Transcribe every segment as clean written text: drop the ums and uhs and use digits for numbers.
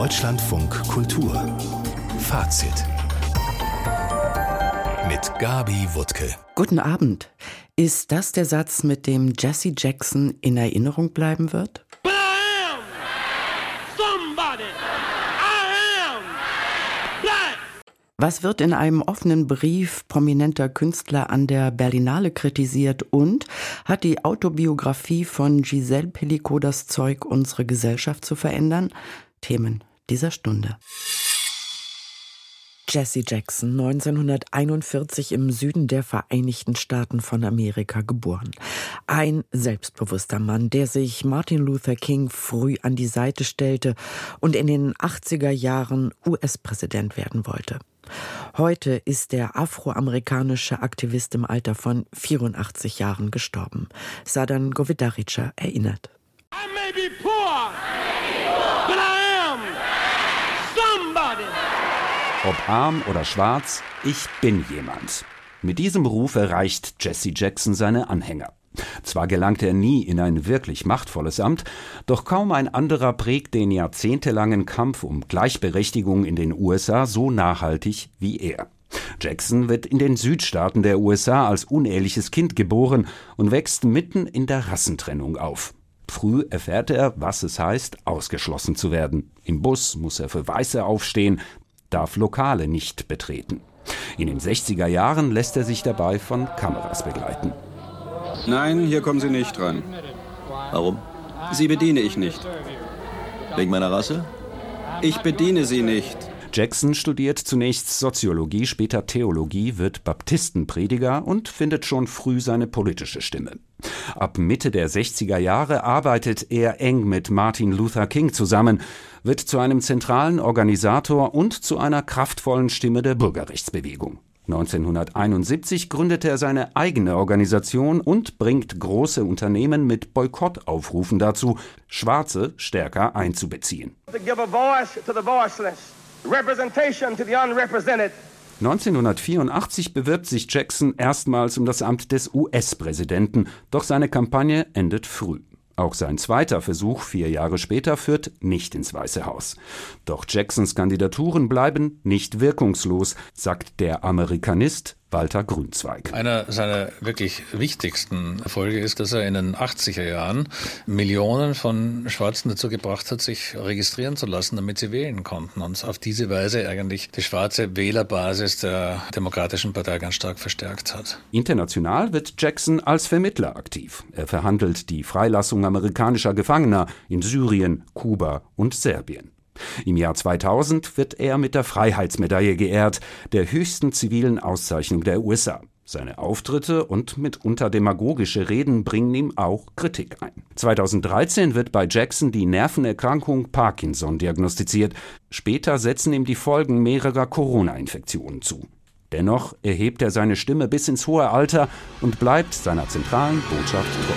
Deutschlandfunk Kultur Fazit mit Gabi Wuttke. Guten Abend. Ist das der Satz, mit dem Jesse Jackson in Erinnerung bleiben wird? But I am somebody. I am black. Was wird in einem offenen Brief prominenter Künstler an der Berlinale kritisiert und hat die Autobiografie von Giselle Pelicot das Zeug, unsere Gesellschaft zu verändern? Themen dieser Stunde. Jesse Jackson, 1941 im Süden der Vereinigten Staaten von Amerika geboren. Ein selbstbewusster Mann, der sich Martin Luther King früh an die Seite stellte und in den 80er Jahren US-Präsident werden wollte. Heute ist der afroamerikanische Aktivist im Alter von 84 Jahren gestorben. Sadan Govedarica erinnert. I may be poor, but I am somebody. Ob arm oder schwarz, ich bin jemand. Mit diesem Ruf erreicht Jesse Jackson seine Anhänger. Zwar gelangte er nie in ein wirklich machtvolles Amt, doch kaum ein anderer prägt den jahrzehntelangen Kampf um Gleichberechtigung in den USA so nachhaltig wie er. Jackson wird in den Südstaaten der USA als uneheliches Kind geboren und wächst mitten in der Rassentrennung auf. Früh erfährt er, was es heißt, ausgeschlossen zu werden. Im Bus muss er für Weiße aufstehen, darf Lokale nicht betreten. In den 60er Jahren lässt er sich dabei von Kameras begleiten. Nein, hier kommen Sie nicht ran. Warum? Sie bediene ich nicht. Wegen meiner Rasse? Ich bediene Sie nicht. Jackson studiert zunächst Soziologie, später Theologie, wird Baptistenprediger und findet schon früh seine politische Stimme. Ab Mitte der 60er Jahre arbeitet er eng mit Martin Luther King zusammen, wird zu einem zentralen Organisator und zu einer kraftvollen Stimme der Bürgerrechtsbewegung. 1971 gründet er seine eigene Organisation und bringt große Unternehmen mit Boykottaufrufen dazu, Schwarze stärker einzubeziehen. To give a voice to the voiceless, representation to the unrepresented. 1984 bewirbt sich Jackson erstmals um das Amt des US-Präsidenten, doch seine Kampagne endet früh. Auch sein zweiter Versuch 4 Jahre später führt nicht ins Weiße Haus. Doch Jacksons Kandidaturen bleiben nicht wirkungslos, sagt der Amerikanist Walter Grünzweig. Einer seiner wirklich wichtigsten Erfolge ist, dass er in den 80er Jahren Millionen von Schwarzen dazu gebracht hat, sich registrieren zu lassen, damit sie wählen konnten. Und auf diese Weise eigentlich die schwarze Wählerbasis der Demokratischen Partei ganz stark verstärkt hat. International wird Jackson als Vermittler aktiv. Er verhandelt die Freilassung amerikanischer Gefangener in Syrien, Kuba und Serbien. Im Jahr 2000 wird er mit der Freiheitsmedaille geehrt, der höchsten zivilen Auszeichnung der USA. Seine Auftritte und mitunter demagogische Reden bringen ihm auch Kritik ein. 2013 wird bei Jackson die Nervenerkrankung Parkinson diagnostiziert. Später setzen ihm die Folgen mehrerer Corona-Infektionen zu. Dennoch erhebt er seine Stimme bis ins hohe Alter und bleibt seiner zentralen Botschaft treu.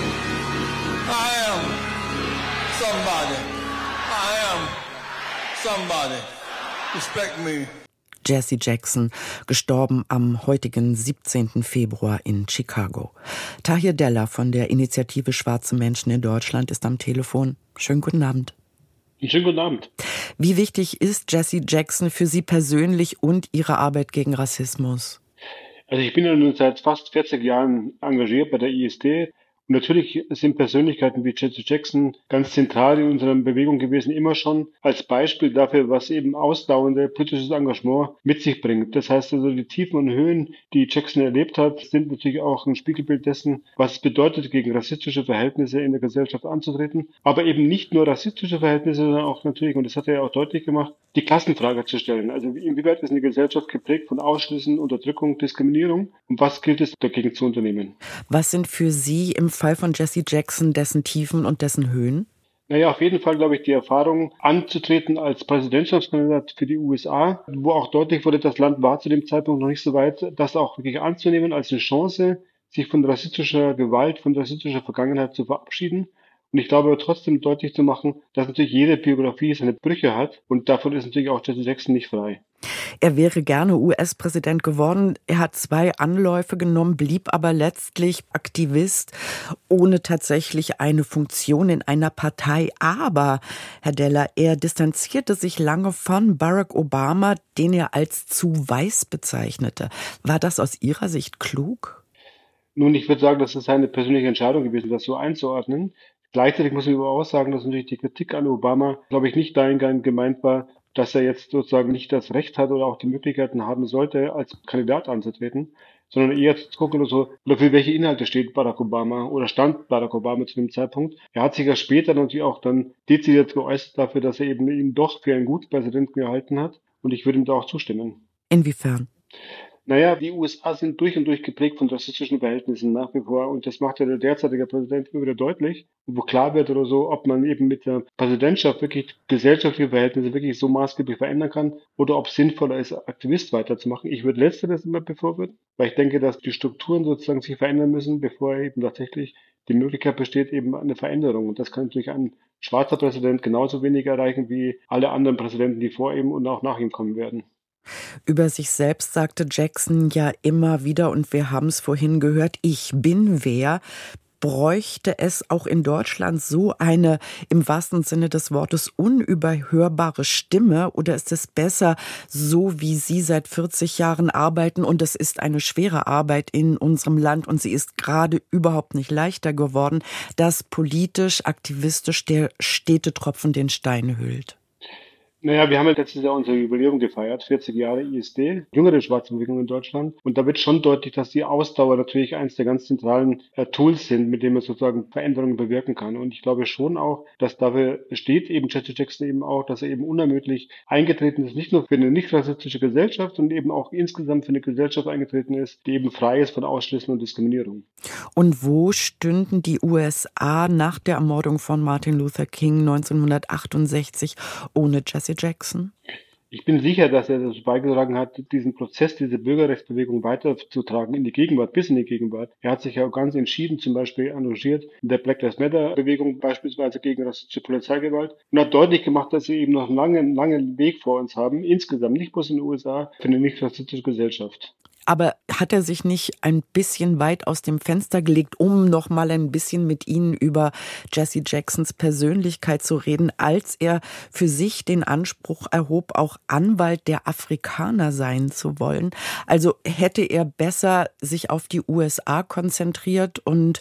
I am somebody. I am somebody. Respect me. Jesse Jackson, gestorben am heutigen 17. Februar in Chicago. Tahir Della von der Initiative Schwarze Menschen in Deutschland ist am Telefon. Schönen guten Abend. Schönen guten Abend. Wie wichtig ist Jesse Jackson für Sie persönlich und Ihre Arbeit gegen Rassismus? Also ich bin ja nun seit fast 40 Jahren engagiert bei der ISD. Und natürlich sind Persönlichkeiten wie Jesse Jackson ganz zentral in unserer Bewegung gewesen, immer schon als Beispiel dafür, was eben ausdauernde politisches Engagement mit sich bringt. Das heißt also, die Tiefen und Höhen, die Jackson erlebt hat, sind natürlich auch ein Spiegelbild dessen, was es bedeutet, gegen rassistische Verhältnisse in der Gesellschaft anzutreten. Aber eben nicht nur rassistische Verhältnisse, sondern auch natürlich, und das hat er ja auch deutlich gemacht, die Klassenfrage zu stellen. Also inwieweit ist eine Gesellschaft geprägt von Ausschlüssen, Unterdrückung, Diskriminierung? Und was gilt es dagegen zu unternehmen? Was sind für Sie im Fall von Jesse Jackson dessen Tiefen und dessen Höhen? Naja, auf jeden Fall, glaube ich, die Erfahrung anzutreten als Präsidentschaftskandidat für die USA, wo auch deutlich wurde, das Land war zu dem Zeitpunkt noch nicht so weit, das auch wirklich anzunehmen als eine Chance, sich von rassistischer Gewalt, von rassistischer Vergangenheit zu verabschieden. Und ich glaube aber trotzdem deutlich zu machen, dass natürlich jede Biografie seine Brüche hat und davon ist natürlich auch Jesse Jackson nicht frei. Er wäre gerne US-Präsident geworden. Er hat 2 Anläufe genommen, blieb aber letztlich Aktivist, ohne tatsächlich eine Funktion in einer Partei. Aber, Herr Deller, er distanzierte sich lange von Barack Obama, den er als zu weiß bezeichnete. War das aus Ihrer Sicht klug? Nun, ich würde sagen, das ist eine persönliche Entscheidung gewesen, das so einzuordnen. Gleichzeitig muss ich aber auch sagen, dass natürlich die Kritik an Obama, glaube ich, nicht dahingehend gemeint war, dass er jetzt sozusagen nicht das Recht hat oder auch die Möglichkeiten haben sollte, als Kandidat anzutreten, sondern eher zu gucken, oder für welche Inhalte steht Barack Obama oder stand Barack Obama zu dem Zeitpunkt. Er hat sich ja später natürlich auch dann dezidiert geäußert dafür, dass er eben ihn doch für einen guten Präsidenten gehalten hat. Und ich würde ihm da auch zustimmen. Inwiefern? Naja, die USA sind durch und durch geprägt von rassistischen Verhältnissen nach wie vor. Und das macht ja der derzeitige Präsident immer wieder deutlich, wo klar wird oder so, ob man eben mit der Präsidentschaft wirklich gesellschaftliche Verhältnisse wirklich so maßgeblich verändern kann oder ob es sinnvoller ist, Aktivist weiterzumachen. Ich würde Letzteres immer befürworten, weil ich denke, dass die Strukturen sozusagen sich verändern müssen, bevor eben tatsächlich die Möglichkeit besteht, eben eine Veränderung. Und das kann natürlich ein schwarzer Präsident genauso wenig erreichen wie alle anderen Präsidenten, die vor ihm und auch nach ihm kommen werden. Über sich selbst sagte Jackson ja immer wieder, und wir haben es vorhin gehört, ich bin wer. Bräuchte es auch in Deutschland so eine, im wahrsten Sinne des Wortes, unüberhörbare Stimme? Oder ist es besser, so wie Sie seit 40 Jahren arbeiten, und es ist eine schwere Arbeit in unserem Land und sie ist gerade überhaupt nicht leichter geworden, dass politisch, aktivistisch der stete Tropfen den Stein hüllt? Naja, wir haben ja letztes Jahr unsere Jubiläum gefeiert, 40 Jahre ISD, jüngere Schwarzbewegung in Deutschland. Und da wird schon deutlich, dass die Ausdauer natürlich eines der ganz zentralen Tools sind, mit denen man sozusagen Veränderungen bewirken kann. Und ich glaube schon auch, dass dafür steht eben Jesse Jackson eben auch, dass er eben unermüdlich eingetreten ist, nicht nur für eine nicht rassistische Gesellschaft, sondern eben auch insgesamt für eine Gesellschaft eingetreten ist, die eben frei ist von Ausschlüssen und Diskriminierung. Und wo stünden die USA nach der Ermordung von Martin Luther King 1968 ohne Jesse Jackson? Ich bin sicher, dass er dazu beigetragen hat, diesen Prozess, diese Bürgerrechtsbewegung weiterzutragen in die Gegenwart, bis in die Gegenwart. Er hat sich ja auch ganz entschieden zum Beispiel engagiert in der Black Lives Matter Bewegung, beispielsweise gegen rassistische Polizeigewalt, und hat deutlich gemacht, dass wir eben noch einen langen Weg vor uns haben, insgesamt, nicht bloß in den USA, für eine nicht rassistische Gesellschaft. Aber hat er sich nicht ein bisschen weit aus dem Fenster gelegt, um noch mal ein bisschen mit Ihnen über Jesse Jacksons Persönlichkeit zu reden, als er für sich den Anspruch erhob, auch Anwalt der Afrikaner sein zu wollen? Also hätte er besser sich auf die USA konzentriert und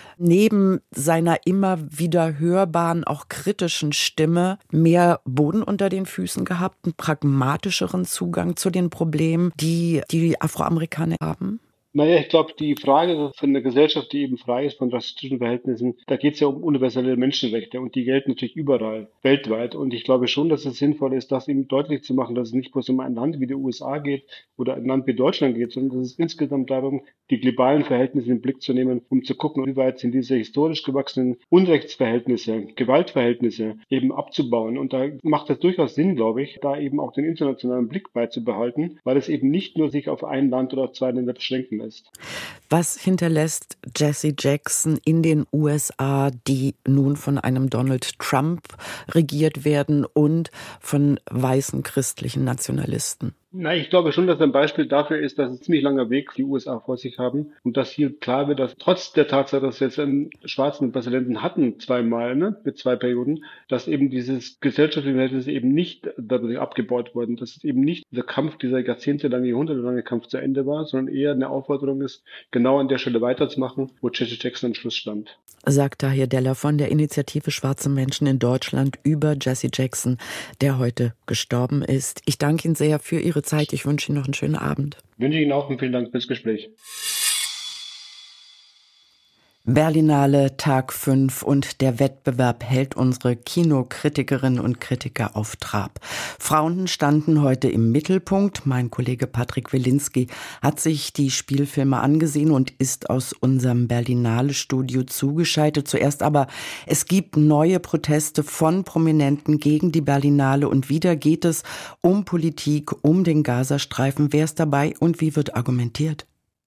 neben seiner immer wieder hörbaren, auch kritischen Stimme mehr Boden unter den Füßen gehabt, einen pragmatischeren Zugang zu den Problemen, die die Afroamerikaner haben? Naja, ich glaube, die Frage von einer Gesellschaft, die eben frei ist von rassistischen Verhältnissen, da geht es ja um universelle Menschenrechte und die gelten natürlich überall, weltweit. Und ich glaube schon, dass es sinnvoll ist, das eben deutlich zu machen, dass es nicht bloß um ein Land wie die USA geht oder ein Land wie Deutschland geht, sondern dass es insgesamt darum, die globalen Verhältnisse in den Blick zu nehmen, um zu gucken, wie weit sind diese historisch gewachsenen Unrechtsverhältnisse, Gewaltverhältnisse eben abzubauen. Und da macht es durchaus Sinn, glaube ich, da eben auch den internationalen Blick beizubehalten, weil es eben nicht nur sich auf ein Land oder 2 Länder beschränken lässt. Was hinterlässt Jesse Jackson in den USA, die nun von einem Donald Trump regiert werden und von weißen christlichen Nationalisten? Nein, ich glaube schon, dass ein Beispiel dafür ist, dass es ein ziemlich langer Weg die USA vor sich haben und dass hier klar wird, dass trotz der Tatsache, dass wir jetzt einen schwarzen Präsidenten hatten, zweimal, mit 2 Perioden, dass eben dieses gesellschaftliche Verhältnis eben nicht dadurch abgebaut wurden, dass es eben nicht dieser Kampf, dieser jahrzehntelange, jahrhundertelange Kampf zu Ende war, sondern eher eine Aufforderung ist, genau an der Stelle weiterzumachen, wo Jesse Jackson am Schluss stand. Sagt Tahir Deller von der Initiative Schwarze Menschen in Deutschland über Jesse Jackson, der heute gestorben ist. Ich danke Ihnen sehr für Ihre Zeit. Ich wünsche Ihnen noch einen schönen Abend. Wünsche Ihnen auch und vielen Dank fürs Gespräch. Berlinale Tag 5 und der Wettbewerb hält unsere Kinokritikerinnen und Kritiker auf Trab. Frauen standen heute im Mittelpunkt. Mein Kollege Patrick Wilinski hat sich die Spielfilme angesehen und ist aus unserem Berlinale-Studio zugeschaltet. Zuerst aber, es gibt neue Proteste von Prominenten gegen die Berlinale und wieder geht es um Politik, um den Gazastreifen. Wer ist dabei und wie wird argumentiert?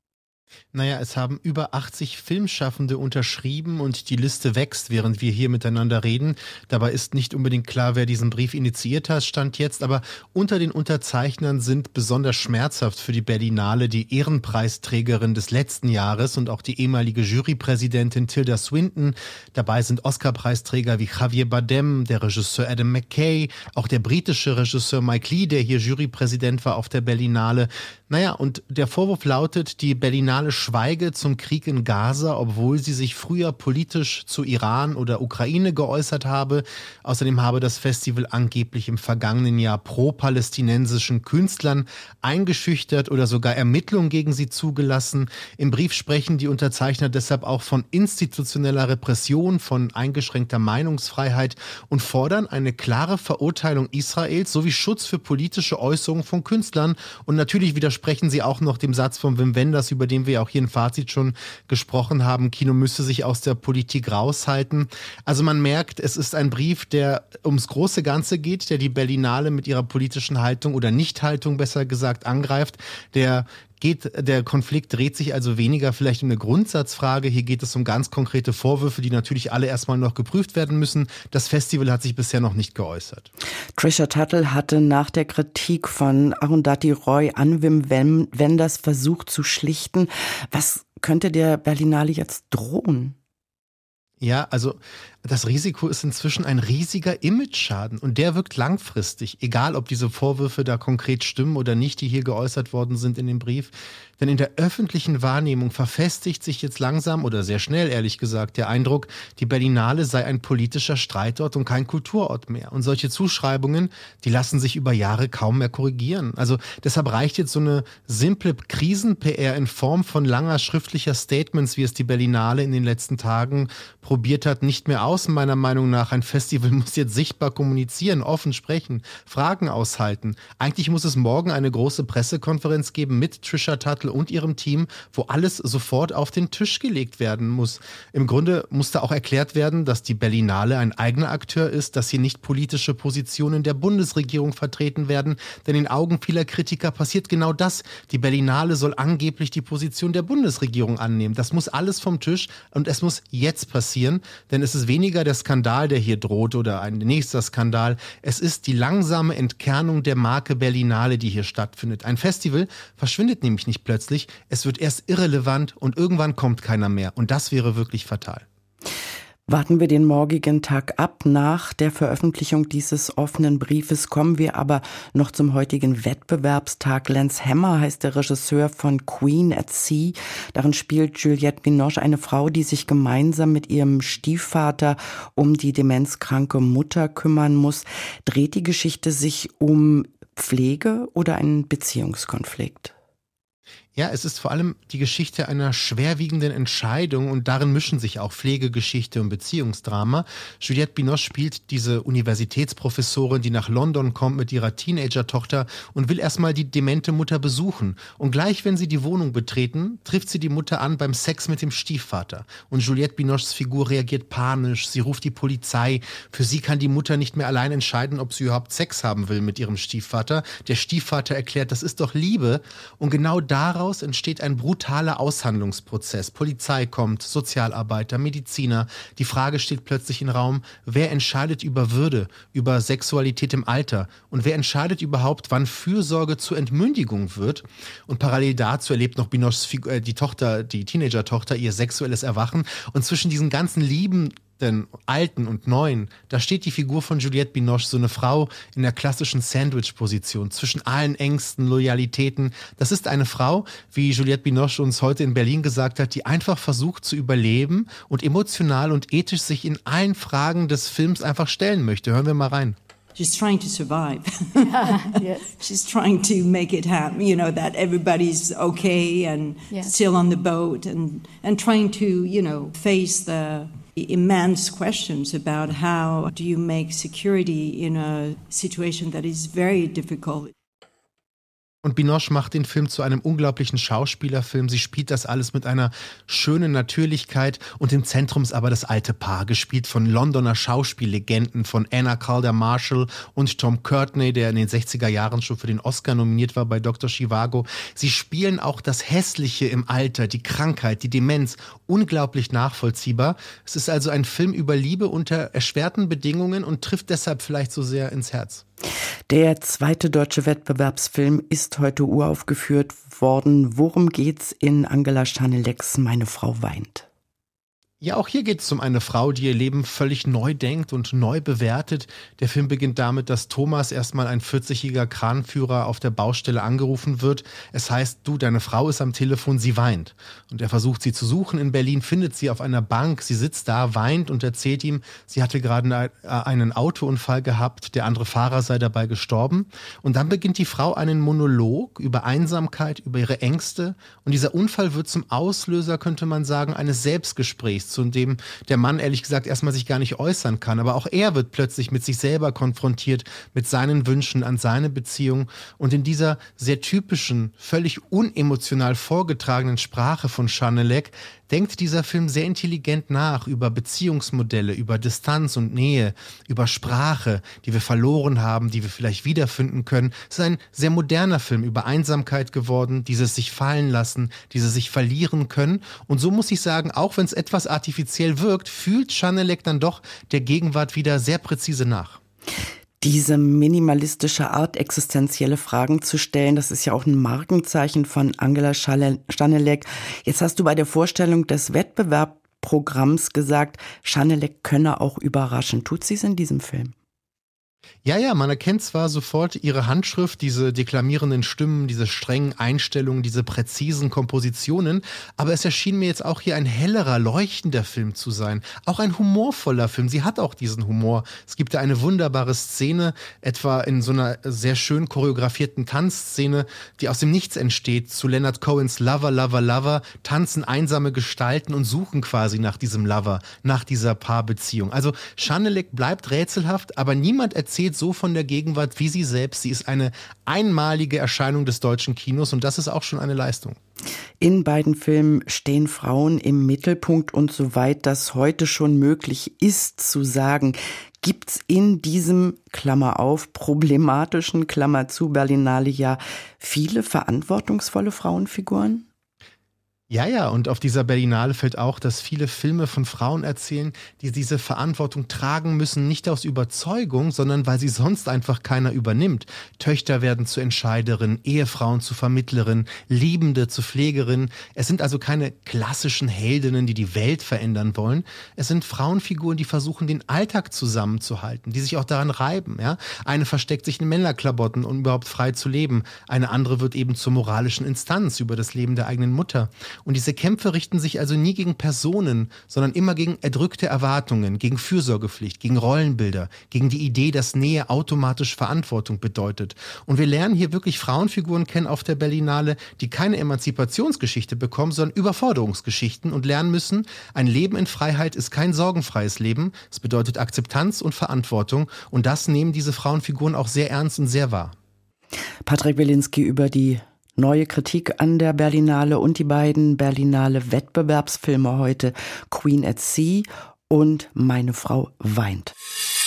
Naja, es haben über 80 Filmschaffende unterschrieben und die Liste wächst, während wir hier miteinander reden. Dabei ist nicht unbedingt klar, wer diesen Brief initiiert hat, stand jetzt. Aber unter den Unterzeichnern sind besonders schmerzhaft für die Berlinale die Ehrenpreisträgerin des letzten Jahres und auch die ehemalige Jurypräsidentin Tilda Swinton. Dabei sind Oscar-Preisträger wie Javier Bardem, der Regisseur Adam McKay, auch der britische Regisseur Mike Leigh, der hier Jurypräsident war auf der Berlinale. Naja, und der Vorwurf lautet, die Berlinale schweige zum Krieg in Gaza, obwohl sie sich früher politisch zu Iran oder Ukraine geäußert habe. Außerdem habe das Festival angeblich im vergangenen Jahr pro-palästinensischen Künstlern eingeschüchtert oder sogar Ermittlungen gegen sie zugelassen. Im Brief sprechen die Unterzeichner deshalb auch von institutioneller Repression, von eingeschränkter Meinungsfreiheit und fordern eine klare Verurteilung Israels sowie Schutz für politische Äußerungen von Künstlern. Und natürlich widersprechen sie auch noch dem Satz von Wim Wenders, über den wir auch hier im Fazit schon gesprochen haben, Kino müsse sich aus der Politik raushalten. Also man merkt, es ist ein Brief, der ums große Ganze geht, der die Berlinale mit ihrer politischen Haltung oder Nichthaltung besser gesagt angreift. Der Konflikt dreht sich also weniger vielleicht um eine Grundsatzfrage. Hier geht es um ganz konkrete Vorwürfe, die natürlich alle erstmal noch geprüft werden müssen. Das Festival hat sich bisher noch nicht geäußert. Trisha Tuttle hatte nach der Kritik von Arundhati Roy an Wim Wenders versucht zu schlichten. Was könnte der Berlinale jetzt drohen? Ja, also das Risiko ist inzwischen ein riesiger Image-Schaden und der wirkt langfristig, egal ob diese Vorwürfe da konkret stimmen oder nicht, die hier geäußert worden sind in dem Brief. Denn in der öffentlichen Wahrnehmung verfestigt sich jetzt langsam oder sehr schnell, ehrlich gesagt, der Eindruck, die Berlinale sei ein politischer Streitort und kein Kulturort mehr. Und solche Zuschreibungen, die lassen sich über Jahre kaum mehr korrigieren. Also deshalb reicht jetzt so eine simple Krisen-PR in Form von langer schriftlicher Statements, wie es die Berlinale in den letzten Tagen probiert hat, nicht mehr aus, meiner Meinung nach. Ein Festival muss jetzt sichtbar kommunizieren, offen sprechen, Fragen aushalten. Eigentlich muss es morgen eine große Pressekonferenz geben mit Trisha Tuttle und ihrem Team, wo alles sofort auf den Tisch gelegt werden muss. Im Grunde muss da auch erklärt werden, dass die Berlinale ein eigener Akteur ist, dass hier nicht politische Positionen der Bundesregierung vertreten werden, denn in Augen vieler Kritiker passiert genau das. Die Berlinale soll angeblich die Position der Bundesregierung annehmen. Das muss alles vom Tisch und es muss jetzt passieren, denn es ist weniger der Skandal, der hier droht oder ein nächster Skandal. Es ist die langsame Entkernung der Marke Berlinale, die hier stattfindet. Ein Festival verschwindet nämlich nicht plötzlich. Es wird erst irrelevant und irgendwann kommt keiner mehr. Und das wäre wirklich fatal. Warten wir den morgigen Tag ab. Nach der Veröffentlichung dieses offenen Briefes kommen wir aber noch zum heutigen Wettbewerbstag. Lance Hammer heißt der Regisseur von Queen at Sea. Darin spielt Juliette Binoche eine Frau, die sich gemeinsam mit ihrem Stiefvater um die demenzkranke Mutter kümmern muss. Dreht die Geschichte sich um Pflege oder einen Beziehungskonflikt? Ja, es ist vor allem die Geschichte einer schwerwiegenden Entscheidung und darin mischen sich auch Pflegegeschichte und Beziehungsdrama. Juliette Binoche spielt diese Universitätsprofessorin, die nach London kommt mit ihrer Teenager-Tochter und will erstmal die demente Mutter besuchen. Und gleich, wenn sie die Wohnung betreten, trifft sie die Mutter an beim Sex mit dem Stiefvater. Und Juliette Binoches Figur reagiert panisch, sie ruft die Polizei. Für sie kann die Mutter nicht mehr allein entscheiden, ob sie überhaupt Sex haben will mit ihrem Stiefvater. Der Stiefvater erklärt, das ist doch Liebe. Und genau daraus entsteht ein brutaler Aushandlungsprozess. Polizei kommt, Sozialarbeiter, Mediziner. Die Frage steht plötzlich im Raum, wer entscheidet über Würde, über Sexualität im Alter? Und wer entscheidet überhaupt, wann Fürsorge zur Entmündigung wird? Und parallel dazu erlebt noch Binoches die Teenager-Tochter, ihr sexuelles Erwachen. Und zwischen diesen ganzen Lieben, den Alten und Neuen, da steht die Figur von Juliette Binoche, so eine Frau in der klassischen Sandwich-Position, zwischen allen Ängsten, Loyalitäten. Das ist eine Frau, wie Juliette Binoche uns heute in Berlin gesagt hat, die einfach versucht zu überleben und emotional und ethisch sich in allen Fragen des Films einfach stellen möchte. Hören wir mal rein. She's trying to survive. Yes. She's trying to make it happen, that everybody's okay and still on the boat and trying to, face the immense questions about how do you make security in a situation that is very difficult. Und Binoche macht den Film zu einem unglaublichen Schauspielerfilm. Sie spielt das alles mit einer schönen Natürlichkeit und im Zentrum ist aber das alte Paar, gespielt von Londoner Schauspiellegenden, von Anna Calder-Marshall und Tom Courtenay, der in den 60er Jahren schon für den Oscar nominiert war bei Dr. Zhivago. Sie spielen auch das Hässliche im Alter, die Krankheit, die Demenz, unglaublich nachvollziehbar. Es ist also ein Film über Liebe unter erschwerten Bedingungen und trifft deshalb vielleicht so sehr ins Herz. Der zweite deutsche Wettbewerbsfilm ist heute uraufgeführt worden. Worum geht's in Angela Schaneleks Meine Frau weint? Ja, auch hier geht es um eine Frau, die ihr Leben völlig neu denkt und neu bewertet. Der Film beginnt damit, dass Thomas, erstmal ein 40-jähriger Kranführer, auf der Baustelle angerufen wird. Es heißt, du, deine Frau ist am Telefon, sie weint. Und er versucht sie zu suchen in Berlin, findet sie auf einer Bank. Sie sitzt da, weint und erzählt ihm, sie hatte gerade einen Autounfall gehabt, der andere Fahrer sei dabei gestorben. Und dann beginnt die Frau einen Monolog über Einsamkeit, über ihre Ängste. Und dieser Unfall wird zum Auslöser, könnte man sagen, eines Selbstgesprächs, zu dem der Mann ehrlich gesagt erstmal sich gar nicht äußern kann. Aber auch er wird plötzlich mit sich selber konfrontiert, mit seinen Wünschen an seine Beziehung. Und in dieser sehr typischen, völlig unemotional vorgetragenen Sprache von Schanelek denkt dieser Film sehr intelligent nach über Beziehungsmodelle, über Distanz und Nähe, über Sprache, die wir verloren haben, die wir vielleicht wiederfinden können. Es ist ein sehr moderner Film über Einsamkeit geworden, dieses sich fallen lassen, dieses sich verlieren können. Und so muss ich sagen, auch wenn es etwas artifiziell wirkt, fühlt Schanelek dann doch der Gegenwart wieder sehr präzise nach. Diese minimalistische Art, existenzielle Fragen zu stellen, das ist ja auch ein Markenzeichen von Angela Schanelek. Jetzt hast du bei der Vorstellung des Wettbewerbprogramms gesagt, Schanelek könne auch überraschen. Tut sie es in diesem Film? Ja, man erkennt zwar sofort ihre Handschrift, diese deklamierenden Stimmen, diese strengen Einstellungen, diese präzisen Kompositionen, aber es erschien mir jetzt auch hier ein hellerer, leuchtender Film zu sein. Auch ein humorvoller Film. Sie hat auch diesen Humor. Es gibt da eine wunderbare Szene, etwa in so einer sehr schön choreografierten Tanzszene, die aus dem Nichts entsteht. Zu Leonard Cohens Lover, Lover, Lover tanzen einsame Gestalten und suchen quasi nach diesem Lover, nach dieser Paarbeziehung. Also Schanelek bleibt rätselhaft, aber niemand erzählt so von der Gegenwart wie sie selbst. Sie ist eine einmalige Erscheinung des deutschen Kinos und das ist auch schon eine Leistung. In beiden Filmen stehen Frauen im Mittelpunkt und soweit das heute schon möglich ist zu sagen, gibt's in diesem, Klammer auf, problematischen, Klammer zu, Berlinale ja viele verantwortungsvolle Frauenfiguren? Ja, und auf dieser Berlinale fällt auch, dass viele Filme von Frauen erzählen, die diese Verantwortung tragen müssen, nicht aus Überzeugung, sondern weil sie sonst einfach keiner übernimmt. Töchter werden zu Entscheiderinnen, Ehefrauen zu Vermittlerinnen, Liebende zu Pflegerinnen. Es sind also keine klassischen Heldinnen, die die Welt verändern wollen. Es sind Frauenfiguren, die versuchen, den Alltag zusammenzuhalten, die sich auch daran reiben. Ja? Eine versteckt sich in Männerklamotten, um überhaupt frei zu leben. Eine andere wird eben zur moralischen Instanz über das Leben der eigenen Mutter. Und diese Kämpfe richten sich also nie gegen Personen, sondern immer gegen erdrückte Erwartungen, gegen Fürsorgepflicht, gegen Rollenbilder, gegen die Idee, dass Nähe automatisch Verantwortung bedeutet. Und wir lernen hier wirklich Frauenfiguren kennen auf der Berlinale, die keine Emanzipationsgeschichte bekommen, sondern Überforderungsgeschichten und lernen müssen, ein Leben in Freiheit ist kein sorgenfreies Leben. Es bedeutet Akzeptanz und Verantwortung. Und das nehmen diese Frauenfiguren auch sehr ernst und sehr wahr. Patrick Wilinski über die neue Kritik an der Berlinale und die beiden Berlinale Wettbewerbsfilme heute, Queen at Sea und Meine Frau weint.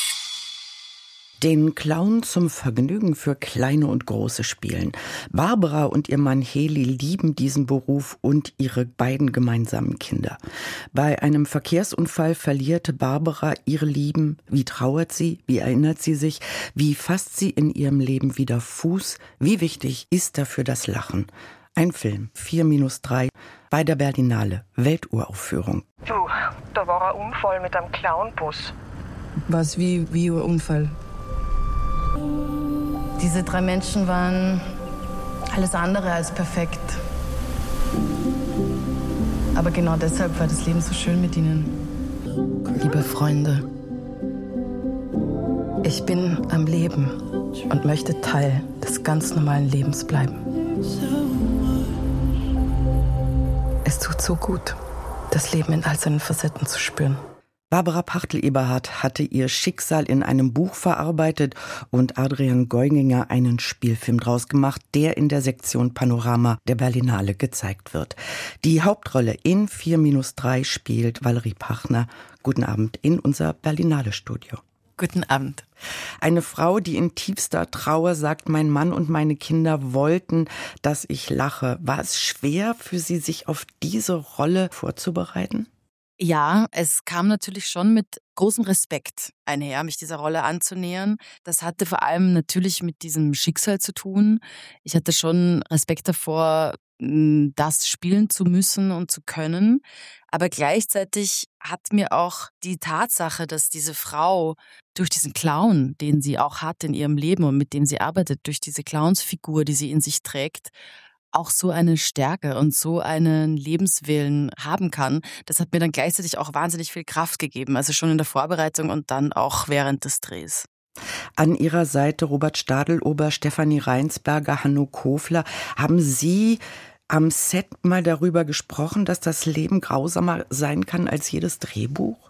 Den Clown zum Vergnügen für Kleine und Große spielen. Barbara und ihr Mann Heli lieben diesen Beruf und ihre beiden gemeinsamen Kinder. Bei einem Verkehrsunfall verliert Barbara ihre Lieben. Wie trauert sie? Wie erinnert sie sich? Wie fasst sie in ihrem Leben wieder Fuß? Wie wichtig ist dafür das Lachen? Ein Film, 4-3, bei der Berlinale Welturaufführung. Du, da war ein Unfall mit einem Clownbus. Was, wie ein Unfall? Diese 3 Menschen waren alles andere als perfekt. Aber genau deshalb war das Leben so schön mit ihnen. Liebe Freunde, ich bin am Leben und möchte Teil des ganz normalen Lebens bleiben. Es tut so gut, das Leben in all seinen Facetten zu spüren. Barbara Pachtl-Eberhardt hatte ihr Schicksal in einem Buch verarbeitet und Adrian Geuginger einen Spielfilm draus gemacht, der in der Sektion Panorama der Berlinale gezeigt wird. Die Hauptrolle in 4-3 spielt Valerie Pachner. Guten Abend in unser Berlinale-Studio. Guten Abend. Eine Frau, die in tiefster Trauer sagt, mein Mann und meine Kinder wollten, dass ich lache. War es schwer für Sie, sich auf diese Rolle vorzubereiten? Ja, es kam natürlich schon mit großem Respekt einher, mich dieser Rolle anzunähern. Das hatte vor allem natürlich mit diesem Schicksal zu tun. Ich hatte schon Respekt davor, das spielen zu müssen und zu können. Aber gleichzeitig hat mir auch die Tatsache, dass diese Frau durch diesen Clown, den sie auch hat in ihrem Leben und mit dem sie arbeitet, durch diese Clownsfigur, die sie in sich trägt, auch so eine Stärke und so einen Lebenswillen haben kann, das hat mir dann gleichzeitig auch wahnsinnig viel Kraft gegeben. Also schon in der Vorbereitung und dann auch während des Drehs. An Ihrer Seite Robert Stadelober, Stefanie Reinsberger, Hanno Kofler. Haben Sie am Set mal darüber gesprochen, dass das Leben grausamer sein kann als jedes Drehbuch?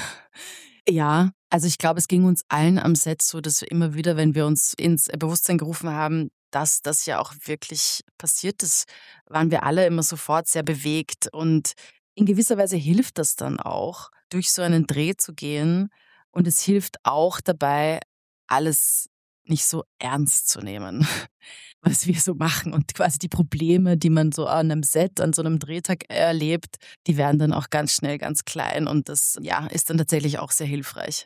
Ja, also ich glaube, es ging uns allen am Set so, dass wir immer wieder, wenn wir uns ins Bewusstsein gerufen haben, dass das ja auch wirklich passiert ist, waren wir alle immer sofort sehr bewegt. Und in gewisser Weise hilft das dann auch, durch so einen Dreh zu gehen. Und es hilft auch dabei, alles nicht so ernst zu nehmen, was wir so machen. Und quasi die Probleme, die man so an einem Set, an so einem Drehtag erlebt, die werden dann auch ganz schnell ganz klein. Und das ist dann tatsächlich auch sehr hilfreich.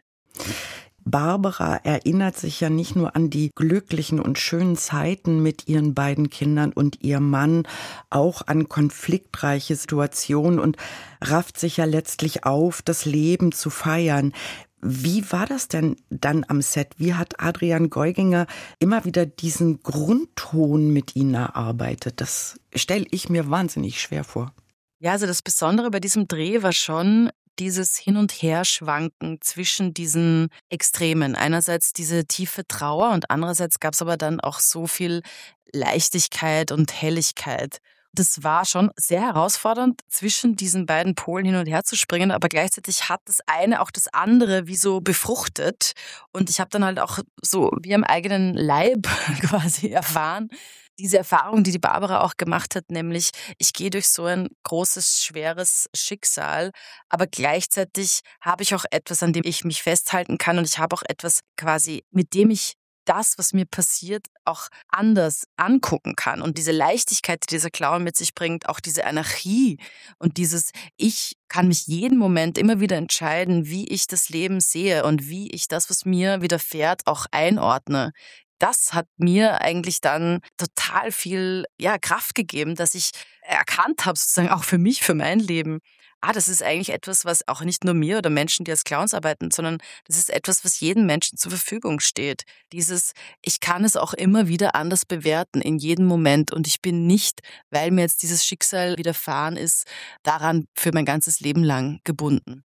Barbara erinnert sich ja nicht nur an die glücklichen und schönen Zeiten mit ihren beiden Kindern und ihrem Mann, auch an konfliktreiche Situationen und rafft sich ja letztlich auf, das Leben zu feiern. Wie war das denn dann am Set? Wie hat Adrian Geuginger immer wieder diesen Grundton mit Ihnen erarbeitet? Das stelle ich mir wahnsinnig schwer vor. Ja, also das Besondere bei diesem Dreh war schon dieses Hin- und Herschwanken zwischen diesen Extremen. Einerseits diese tiefe Trauer und andererseits gab es aber dann auch so viel Leichtigkeit und Helligkeit. Das war schon sehr herausfordernd, zwischen diesen beiden Polen hin und her zu springen, aber gleichzeitig hat das eine auch das andere wie so befruchtet. Und ich habe dann halt auch so wie am eigenen Leib quasi erfahren, diese Erfahrung, die Barbara auch gemacht hat, nämlich ich gehe durch so ein großes, schweres Schicksal, aber gleichzeitig habe ich auch etwas, an dem ich mich festhalten kann und ich habe auch etwas quasi, mit dem ich das, was mir passiert, auch anders angucken kann. Und diese Leichtigkeit, die dieser Clown mit sich bringt, auch diese Anarchie und dieses, ich kann mich jeden Moment immer wieder entscheiden, wie ich das Leben sehe und wie ich das, was mir widerfährt, auch einordne. Das hat mir eigentlich dann total viel Kraft gegeben, dass ich erkannt habe, sozusagen auch für mich, für mein Leben, das ist eigentlich etwas, was auch nicht nur mir oder Menschen, die als Clowns arbeiten, sondern das ist etwas, was jedem Menschen zur Verfügung steht. Dieses, ich kann es auch immer wieder anders bewerten in jedem Moment und ich bin nicht, weil mir jetzt dieses Schicksal widerfahren ist, daran für mein ganzes Leben lang gebunden.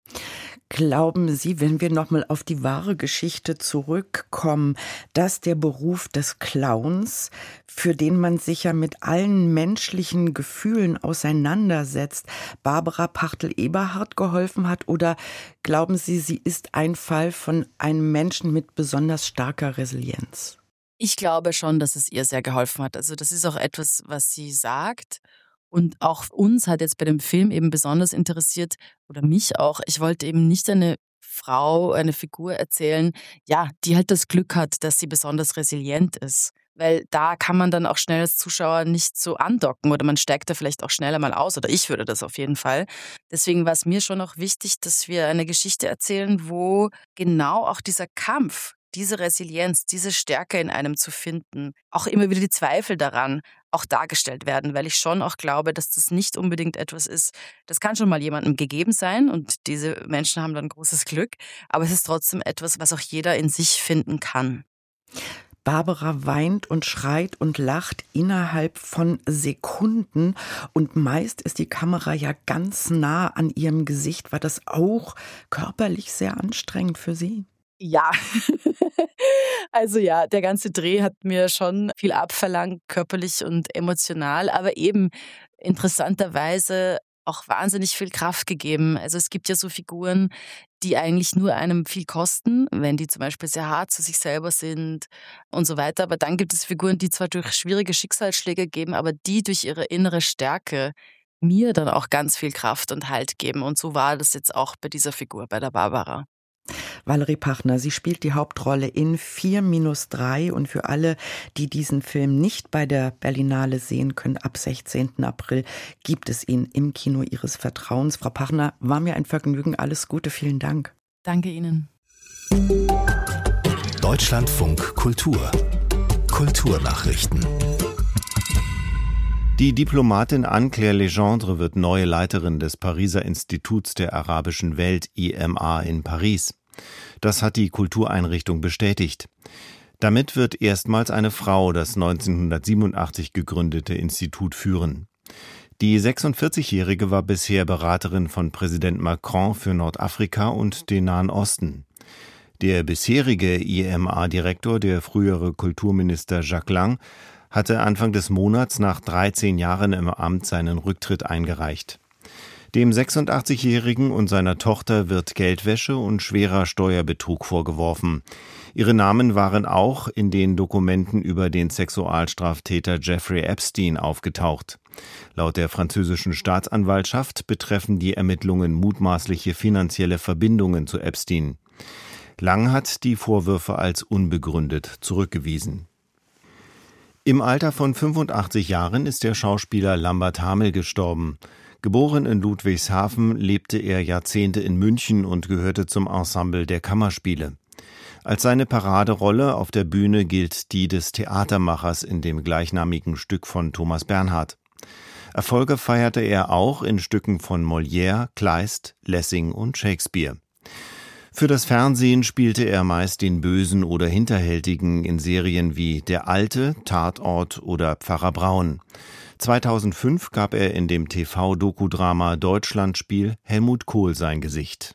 Glauben Sie, wenn wir nochmal auf die wahre Geschichte zurückkommen, dass der Beruf des Clowns, für den man sich ja mit allen menschlichen Gefühlen auseinandersetzt, Barbara Pachtl-Eberhardt geholfen hat? Oder glauben Sie, sie ist ein Fall von einem Menschen mit besonders starker Resilienz? Ich glaube schon, dass es ihr sehr geholfen hat. Also das ist auch etwas, was sie sagt. Und auch uns hat jetzt bei dem Film eben besonders interessiert, oder mich auch, ich wollte eben nicht eine Frau, eine Figur erzählen, die halt das Glück hat, dass sie besonders resilient ist. Weil da kann man dann auch schnell als Zuschauer nicht so andocken oder man steigt da vielleicht auch schneller mal aus oder ich würde das auf jeden Fall. Deswegen war es mir schon auch wichtig, dass wir eine Geschichte erzählen, wo genau auch dieser Kampf, diese Resilienz, diese Stärke in einem zu finden, auch immer wieder die Zweifel daran auch dargestellt werden, weil ich schon auch glaube, dass das nicht unbedingt etwas ist, das kann schon mal jemandem gegeben sein und diese Menschen haben dann großes Glück, aber es ist trotzdem etwas, was auch jeder in sich finden kann. Barbara weint und schreit und lacht innerhalb von Sekunden und meist ist die Kamera ja ganz nah an ihrem Gesicht. War das auch körperlich sehr anstrengend für Sie? Ja, also der ganze Dreh hat mir schon viel abverlangt, körperlich und emotional, aber eben interessanterweise auch wahnsinnig viel Kraft gegeben. Also es gibt ja so Figuren, die eigentlich nur einem viel kosten, wenn die zum Beispiel sehr hart zu sich selber sind und so weiter. Aber dann gibt es Figuren, die zwar durch schwierige Schicksalsschläge geben, aber die durch ihre innere Stärke mir dann auch ganz viel Kraft und Halt geben. Und so war das jetzt auch bei dieser Figur, bei der Barbara. Valerie Pachner, sie spielt die Hauptrolle in 4-3 und für alle, die diesen Film nicht bei der Berlinale sehen können, ab 16. April gibt es ihn im Kino Ihres Vertrauens. Frau Pachner, war mir ein Vergnügen, alles Gute, vielen Dank. Danke Ihnen. Deutschlandfunk Kultur. Kulturnachrichten. Die Diplomatin Anne-Claire Legendre wird neue Leiterin des Pariser Instituts der arabischen Welt IMA in Paris. Das hat die Kultureinrichtung bestätigt. Damit wird erstmals eine Frau das 1987 gegründete Institut führen. Die 46-Jährige war bisher Beraterin von Präsident Macron für Nordafrika und den Nahen Osten. Der bisherige IMA-Direktor, der frühere Kulturminister Jacques Lang, hatte Anfang des Monats nach 13 Jahren im Amt seinen Rücktritt eingereicht. Dem 86-Jährigen und seiner Tochter wird Geldwäsche und schwerer Steuerbetrug vorgeworfen. Ihre Namen waren auch in den Dokumenten über den Sexualstraftäter Jeffrey Epstein aufgetaucht. Laut der französischen Staatsanwaltschaft betreffen die Ermittlungen mutmaßliche finanzielle Verbindungen zu Epstein. Lang hat die Vorwürfe als unbegründet zurückgewiesen. Im Alter von 85 Jahren ist der Schauspieler Lambert Hamel gestorben. Geboren in Ludwigshafen, lebte er Jahrzehnte in München und gehörte zum Ensemble der Kammerspiele. Als seine Paraderolle auf der Bühne gilt die des Theatermachers in dem gleichnamigen Stück von Thomas Bernhard. Erfolge feierte er auch in Stücken von Molière, Kleist, Lessing und Shakespeare. Für das Fernsehen spielte er meist den Bösen oder Hinterhältigen in Serien wie Der Alte, Tatort oder Pfarrer Braun. 2005 gab er in dem TV-Dokudrama Deutschlandspiel Helmut Kohl sein Gesicht.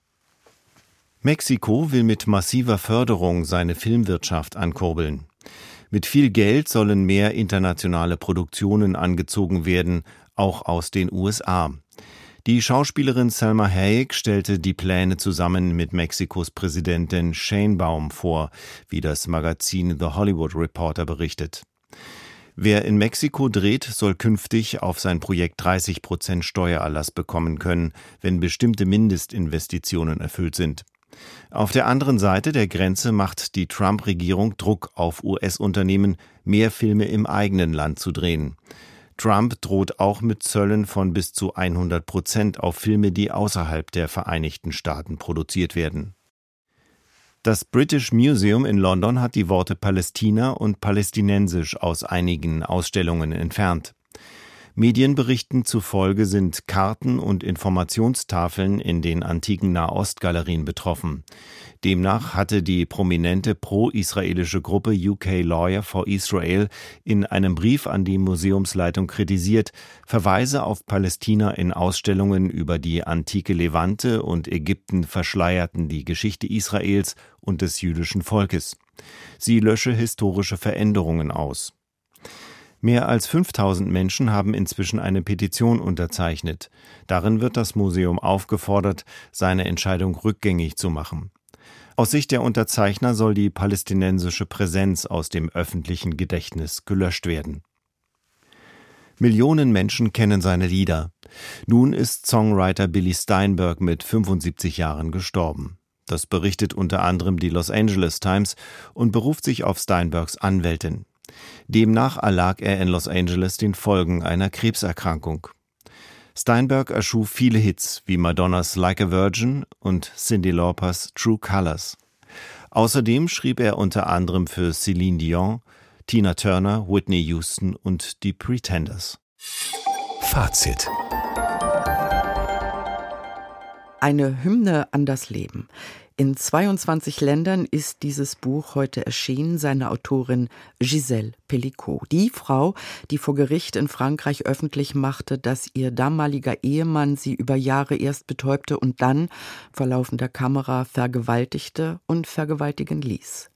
Mexiko will mit massiver Förderung seine Filmwirtschaft ankurbeln. Mit viel Geld sollen mehr internationale Produktionen angezogen werden, auch aus den USA. Die Schauspielerin Salma Hayek stellte die Pläne zusammen mit Mexikos Präsidentin Sheinbaum vor, wie das Magazin The Hollywood Reporter berichtet. Wer in Mexiko dreht, soll künftig auf sein Projekt 30% Steuererlass bekommen können, wenn bestimmte Mindestinvestitionen erfüllt sind. Auf der anderen Seite der Grenze macht die Trump-Regierung Druck auf US-Unternehmen, mehr Filme im eigenen Land zu drehen. Trump droht auch mit Zöllen von bis zu 100% auf Filme, die außerhalb der Vereinigten Staaten produziert werden. Das British Museum in London hat die Worte Palästina und Palästinensisch aus einigen Ausstellungen entfernt. Medienberichten zufolge sind Karten und Informationstafeln in den antiken Nahostgalerien betroffen. Demnach hatte die prominente pro-israelische Gruppe UK Lawyer for Israel in einem Brief an die Museumsleitung kritisiert, Verweise auf Palästina in Ausstellungen über die antike Levante und Ägypten verschleierten die Geschichte Israels und des jüdischen Volkes. Sie lösche historische Veränderungen aus. Mehr als 5000 Menschen haben inzwischen eine Petition unterzeichnet. Darin wird das Museum aufgefordert, seine Entscheidung rückgängig zu machen. Aus Sicht der Unterzeichner soll die palästinensische Präsenz aus dem öffentlichen Gedächtnis gelöscht werden. Millionen Menschen kennen seine Lieder. Nun ist Songwriter Billy Steinberg mit 75 Jahren gestorben. Das berichtet unter anderem die Los Angeles Times und beruft sich auf Steinbergs Anwältin. Demnach erlag er in Los Angeles den Folgen einer Krebserkrankung. Steinberg erschuf viele Hits wie Madonnas Like a Virgin und Cyndi Laupers True Colors. Außerdem schrieb er unter anderem für Celine Dion, Tina Turner, Whitney Houston und die Pretenders. Fazit. Eine Hymne an das Leben. In 22 Ländern ist dieses Buch heute erschienen, seine Autorin Gisèle Pelicot. Die Frau, die vor Gericht in Frankreich öffentlich machte, dass ihr damaliger Ehemann sie über Jahre erst betäubte und dann vor laufender Kamera vergewaltigte und vergewaltigen ließ.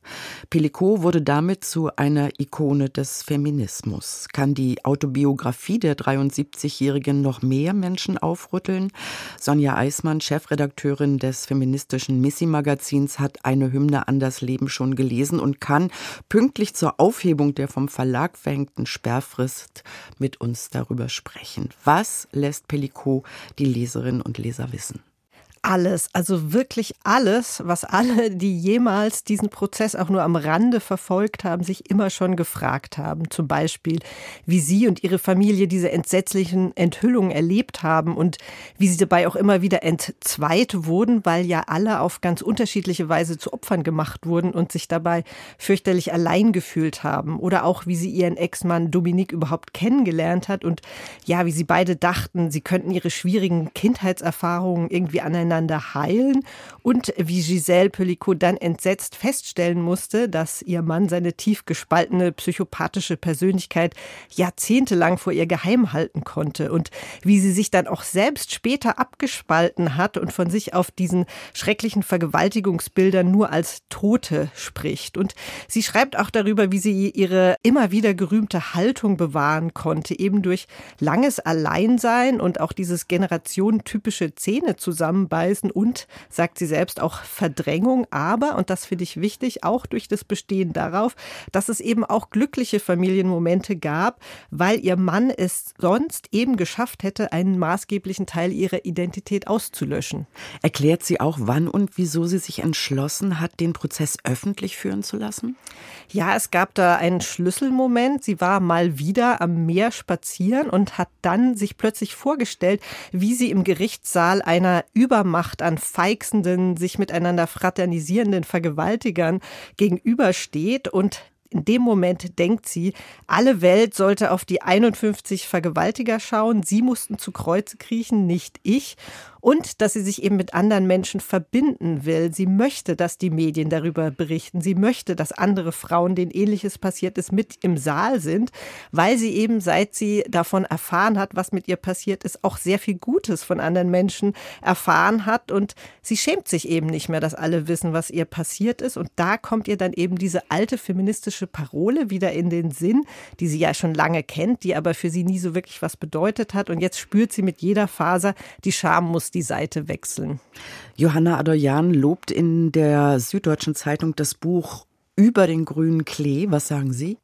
Pellicot wurde damit zu einer Ikone des Feminismus. Kann die Autobiografie der 73-Jährigen noch mehr Menschen aufrütteln? Sonja Eismann, Chefredakteurin des feministischen Missy-Magazins, hat eine Hymne an das Leben schon gelesen und kann pünktlich zur Aufhebung der vom Verlag verhängten Sperrfrist mit uns darüber sprechen. Was lässt Pellicot die Leserinnen und Leser wissen? Alles, also wirklich alles, was alle, die jemals diesen Prozess auch nur am Rande verfolgt haben, sich immer schon gefragt haben. Zum Beispiel, wie sie und ihre Familie diese entsetzlichen Enthüllungen erlebt haben und wie sie dabei auch immer wieder entzweit wurden, weil ja alle auf ganz unterschiedliche Weise zu Opfern gemacht wurden und sich dabei fürchterlich allein gefühlt haben. Oder auch, wie sie ihren Ex-Mann Dominique überhaupt kennengelernt hat und ja, wie sie beide dachten, sie könnten ihre schwierigen Kindheitserfahrungen irgendwie aneinander heilen und wie Gisèle Pellicot dann entsetzt feststellen musste, dass ihr Mann seine tief gespaltene psychopathische Persönlichkeit jahrzehntelang vor ihr geheim halten konnte und wie sie sich dann auch selbst später abgespalten hat und von sich auf diesen schrecklichen Vergewaltigungsbildern nur als Tote spricht. Und sie schreibt auch darüber, wie sie ihre immer wieder gerühmte Haltung bewahren konnte, eben durch langes Alleinsein und auch dieses generationentypische Zähne zusammenbeißen und, sagt sie selbst, auch Verdrängung, aber, und das finde ich wichtig, auch durch das Bestehen darauf, dass es eben auch glückliche Familienmomente gab, weil ihr Mann es sonst eben geschafft hätte, einen maßgeblichen Teil ihrer Identität auszulöschen. Erklärt sie auch, wann und wieso sie sich entschlossen hat, den Prozess öffentlich führen zu lassen? Ja, es gab da einen Schlüsselmoment. Sie war mal wieder am Meer spazieren und hat dann sich plötzlich vorgestellt, wie sie im Gerichtssaal einer Übermacht an feixenden, sich miteinander fraternisierenden Vergewaltigern gegenübersteht und in dem Moment denkt sie, alle Welt sollte auf die 51 Vergewaltiger schauen, sie mussten zu Kreuze kriechen, nicht ich. Und dass sie sich eben mit anderen Menschen verbinden will. Sie möchte, dass die Medien darüber berichten. Sie möchte, dass andere Frauen, denen Ähnliches passiert ist, mit im Saal sind, weil sie eben, seit sie davon erfahren hat, was mit ihr passiert ist, auch sehr viel Gutes von anderen Menschen erfahren hat. Und sie schämt sich eben nicht mehr, dass alle wissen, was ihr passiert ist. Und da kommt ihr dann eben diese alte feministische Parole wieder in den Sinn, die sie ja schon lange kennt, die aber für sie nie so wirklich was bedeutet hat. Und jetzt spürt sie mit jeder Faser, die Scham muss die Seite wechseln. Johanna Adoyan lobt in der Süddeutschen Zeitung das Buch Über den grünen Klee. Was sagen Sie?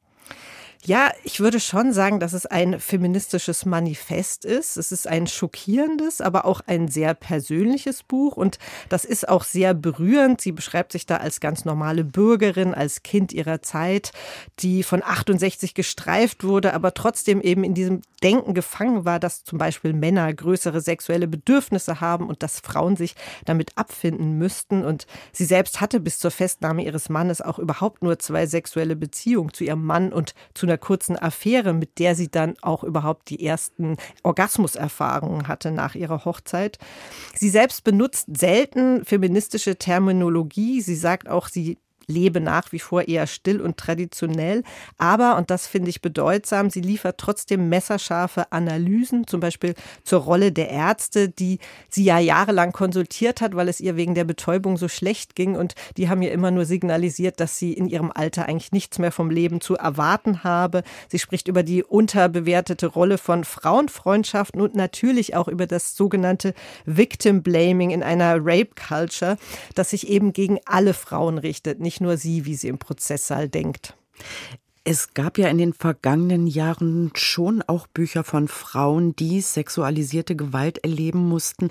Ja, ich würde schon sagen, dass es ein feministisches Manifest ist. Es ist ein schockierendes, aber auch ein sehr persönliches Buch und das ist auch sehr berührend. Sie beschreibt sich da als ganz normale Bürgerin, als Kind ihrer Zeit, die von 68 gestreift wurde, aber trotzdem eben in diesem Denken gefangen war, dass zum Beispiel Männer größere sexuelle Bedürfnisse haben und dass Frauen sich damit abfinden müssten. Und sie selbst hatte bis zur Festnahme ihres Mannes auch überhaupt nur 2 sexuelle Beziehungen, zu ihrem Mann und zu einer kurzen Affäre, mit der sie dann auch überhaupt die ersten Orgasmuserfahrungen hatte nach ihrer Hochzeit. Sie selbst benutzt selten feministische Terminologie. Sie sagt auch, sie lebe nach wie vor eher still und traditionell. Aber, und das finde ich bedeutsam, sie liefert trotzdem messerscharfe Analysen, zum Beispiel zur Rolle der Ärzte, die sie ja jahrelang konsultiert hat, weil es ihr wegen der Betäubung so schlecht ging. Und die haben ihr immer nur signalisiert, dass sie in ihrem Alter eigentlich nichts mehr vom Leben zu erwarten habe. Sie spricht über die unterbewertete Rolle von Frauenfreundschaften und natürlich auch über das sogenannte Victim Blaming in einer Rape Culture, das sich eben gegen alle Frauen richtet, nicht nur sie, wie sie im Prozesssaal denkt. Es gab ja in den vergangenen Jahren schon auch Bücher von Frauen, die sexualisierte Gewalt erleben mussten.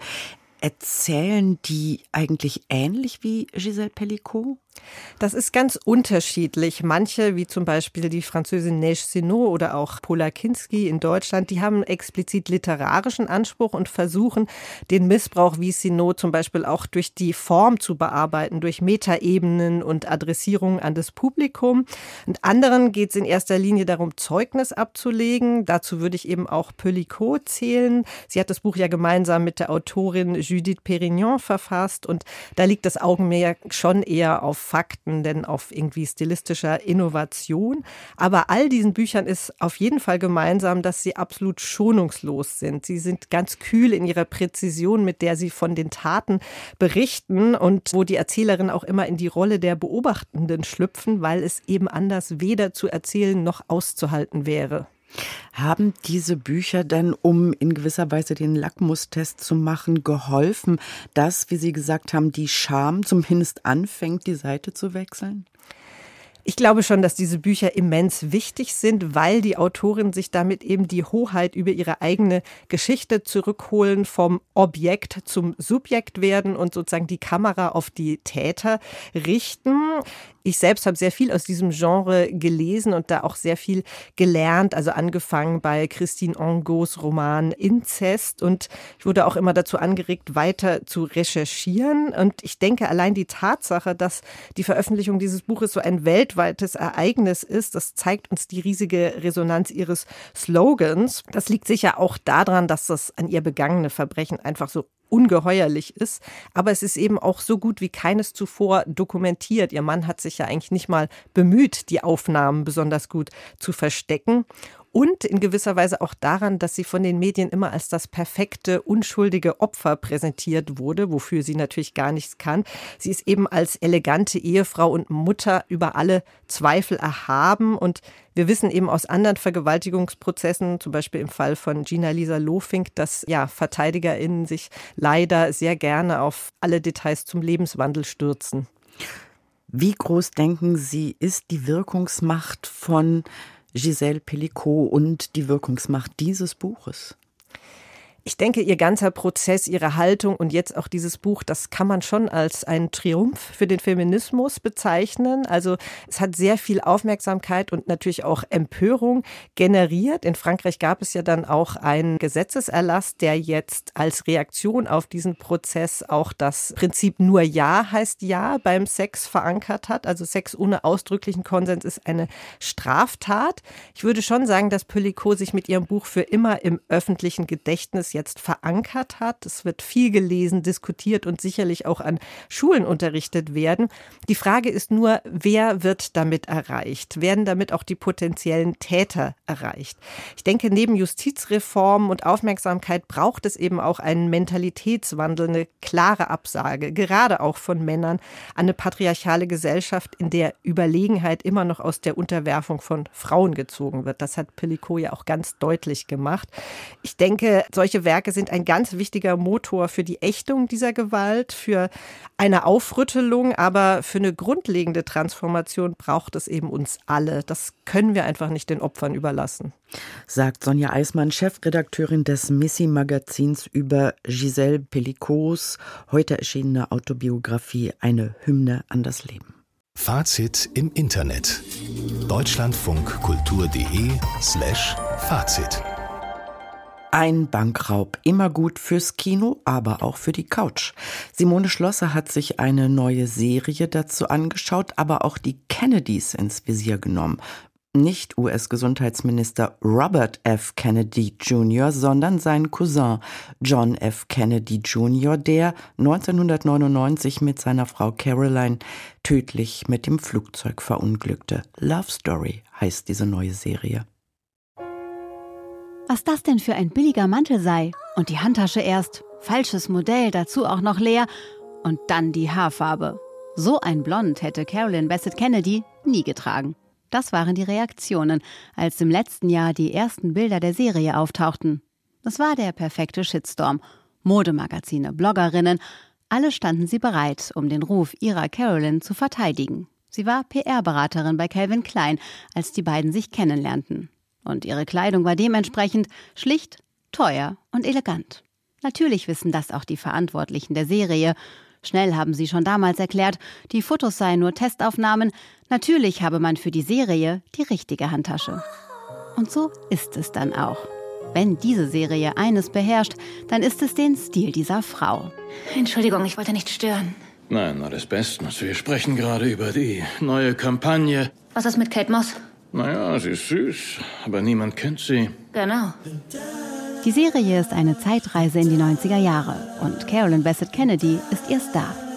Erzählen die eigentlich ähnlich wie Gisèle Pellicot? Das ist ganz unterschiedlich. Manche, wie zum Beispiel die Französin Neige Sinnot oder auch Paula Kinski in Deutschland, die haben explizit literarischen Anspruch und versuchen, den Missbrauch wie Sinnot zum Beispiel auch durch die Form zu bearbeiten, durch Metaebenen und Adressierungen an das Publikum. Und anderen geht es in erster Linie darum, Zeugnis abzulegen. Dazu würde ich eben auch Pellicot zählen. Sie hat das Buch ja gemeinsam mit der Autorin Judith Perignon verfasst und da liegt das Augenmerk schon eher auf Fakten denn auf irgendwie stilistischer Innovation. Aber all diesen Büchern ist auf jeden Fall gemeinsam, dass sie absolut schonungslos sind. Sie sind ganz kühl in ihrer Präzision, mit der sie von den Taten berichten und wo die Erzählerin auch immer in die Rolle der Beobachtenden schlüpfen, weil es eben anders weder zu erzählen noch auszuhalten wäre. Haben diese Bücher denn, um in gewisser Weise den Lackmustest zu machen, geholfen, dass, wie Sie gesagt haben, die Scham zumindest anfängt, die Seite zu wechseln? Ich glaube schon, dass diese Bücher immens wichtig sind, weil die Autoren sich damit eben die Hoheit über ihre eigene Geschichte zurückholen, vom Objekt zum Subjekt werden und sozusagen die Kamera auf die Täter richten. Ich selbst habe sehr viel aus diesem Genre gelesen und da auch sehr viel gelernt, also angefangen bei Christine Angos Roman Inzest, und ich wurde auch immer dazu angeregt, weiter zu recherchieren, und ich denke, allein die Tatsache, dass die Veröffentlichung dieses Buches so ein weltweites Ereignis ist, das zeigt uns die riesige Resonanz ihres Slogans. Das liegt sicher auch daran, dass das an ihr begangene Verbrechen einfach so ungeheuerlich ist, aber es ist eben auch so gut wie keines zuvor dokumentiert. Ihr Mann hat sich ja eigentlich nicht mal bemüht, die Aufnahmen besonders gut zu verstecken. Und in gewisser Weise auch daran, dass sie von den Medien immer als das perfekte, unschuldige Opfer präsentiert wurde, wofür sie natürlich gar nichts kann. Sie ist eben als elegante Ehefrau und Mutter über alle Zweifel erhaben. Und wir wissen eben aus anderen Vergewaltigungsprozessen, zum Beispiel im Fall von Gina-Lisa Lofink, dass VerteidigerInnen sich leider sehr gerne auf alle Details zum Lebenswandel stürzen. Wie groß, denken Sie, ist die Wirkungsmacht von Gisèle Pelicot und die Wirkungsmacht dieses Buches? Ich denke, ihr ganzer Prozess, ihre Haltung und jetzt auch dieses Buch, das kann man schon als einen Triumph für den Feminismus bezeichnen. Also es hat sehr viel Aufmerksamkeit und natürlich auch Empörung generiert. In Frankreich gab es ja dann auch einen Gesetzeserlass, der jetzt als Reaktion auf diesen Prozess auch das Prinzip nur Ja heißt Ja beim Sex verankert hat. Also Sex ohne ausdrücklichen Konsens ist eine Straftat. Ich würde schon sagen, dass Pelicot sich mit ihrem Buch für immer im öffentlichen Gedächtnis jetzt verankert hat. Es wird viel gelesen, diskutiert und sicherlich auch an Schulen unterrichtet werden. Die Frage ist nur, wer wird damit erreicht? Werden damit auch die potenziellen Täter erreicht? Ich denke, neben Justizreformen und Aufmerksamkeit braucht es eben auch einen Mentalitätswandel, eine klare Absage, gerade auch von Männern, an eine patriarchale Gesellschaft, in der Überlegenheit immer noch aus der Unterwerfung von Frauen gezogen wird. Das hat Pelicot ja auch ganz deutlich gemacht. Ich denke, solche Werke sind ein ganz wichtiger Motor für die Ächtung dieser Gewalt, für eine Aufrüttelung, aber für eine grundlegende Transformation braucht es eben uns alle. Das können wir einfach nicht den Opfern überlassen. Sagt Sonja Eismann, Chefredakteurin des Missy-Magazins, über Gisèle Pelicots heute erschienene Autobiografie Eine Hymne an das Leben. Fazit im Internet. deutschlandfunkkultur.de/Fazit. Ein Bankraub, immer gut fürs Kino, aber auch für die Couch. Simone Schlosser hat sich eine neue Serie dazu angeschaut, aber auch die Kennedys ins Visier genommen. Nicht US-Gesundheitsminister Robert F. Kennedy Jr., sondern sein Cousin John F. Kennedy Jr., der 1999 mit seiner Frau Caroline tödlich mit dem Flugzeug verunglückte. Love Story heißt diese neue Serie. Was das denn für ein billiger Mantel sei. Und die Handtasche erst. Falsches Modell, dazu auch noch leer. Und dann die Haarfarbe. So ein Blond hätte Carolyn Bessette Kennedy nie getragen. Das waren die Reaktionen, als im letzten Jahr die ersten Bilder der Serie auftauchten. Das war der perfekte Shitstorm. Modemagazine, Bloggerinnen, alle standen sie bereit, um den Ruf ihrer Carolyn zu verteidigen. Sie war PR-Beraterin bei Calvin Klein, als die beiden sich kennenlernten. Und ihre Kleidung war dementsprechend schlicht, teuer und elegant. Natürlich wissen das auch die Verantwortlichen der Serie. Schnell haben sie schon damals erklärt, die Fotos seien nur Testaufnahmen. Natürlich habe man für die Serie die richtige Handtasche. Und so ist es dann auch. Wenn diese Serie eines beherrscht, dann ist es den Stil dieser Frau. Entschuldigung, ich wollte nicht stören. Nein, alles bestens. Wir sprechen gerade über die neue Kampagne. Was ist mit Kate Moss? Naja, sie ist süß, aber niemand kennt sie. Genau. Die Serie ist eine Zeitreise in die 90er Jahre und Carolyn Bessette Kennedy ist ihr Star.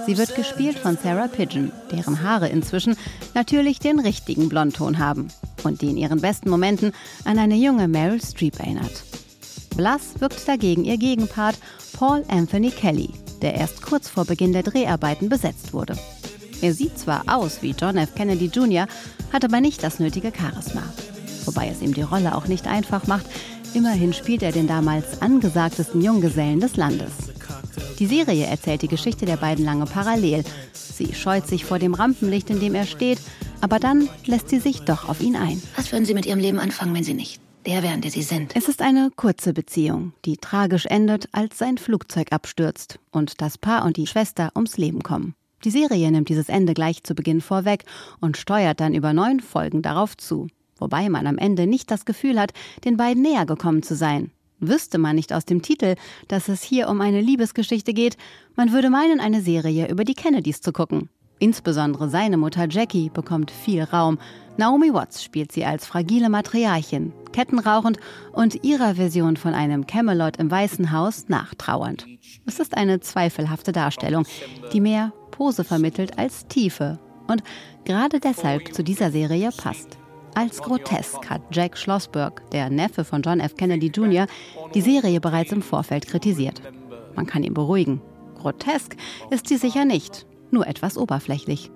Sie wird gespielt von Sarah Pidgeon, deren Haare inzwischen natürlich den richtigen Blondton haben und die in ihren besten Momenten an eine junge Meryl Streep erinnert. Blass wirkt dagegen ihr Gegenpart Paul Anthony Kelly, der erst kurz vor Beginn der Dreharbeiten besetzt wurde. Er sieht zwar aus wie John F. Kennedy Jr., hat aber nicht das nötige Charisma. Wobei es ihm die Rolle auch nicht einfach macht. Immerhin spielt er den damals angesagtesten Junggesellen des Landes. Die Serie erzählt die Geschichte der beiden lange parallel. Sie scheut sich vor dem Rampenlicht, in dem er steht, aber dann lässt sie sich doch auf ihn ein. Was würden Sie mit Ihrem Leben anfangen, wenn Sie nicht der wären, der Sie sind? Es ist eine kurze Beziehung, die tragisch endet, als sein Flugzeug abstürzt und das Paar und die Schwester ums Leben kommen. Die Serie nimmt dieses Ende gleich zu Beginn vorweg und steuert dann über 9 Folgen darauf zu. Wobei man am Ende nicht das Gefühl hat, den beiden näher gekommen zu sein. Wüsste man nicht aus dem Titel, dass es hier um eine Liebesgeschichte geht, man würde meinen, eine Serie über die Kennedys zu gucken. Insbesondere seine Mutter Jackie bekommt viel Raum. Naomi Watts spielt sie als fragile Matriarchin, kettenrauchend und ihrer Version von einem Camelot im Weißen Haus nachtrauernd. Es ist eine zweifelhafte Darstellung, die mehr Pose vermittelt als Tiefe und gerade deshalb zu dieser Serie passt. Als grotesk hat Jack Schlossberg, der Neffe von John F. Kennedy Jr., die Serie bereits im Vorfeld kritisiert. Man kann ihn beruhigen. Grotesk ist sie sicher nicht, nur etwas oberflächlich.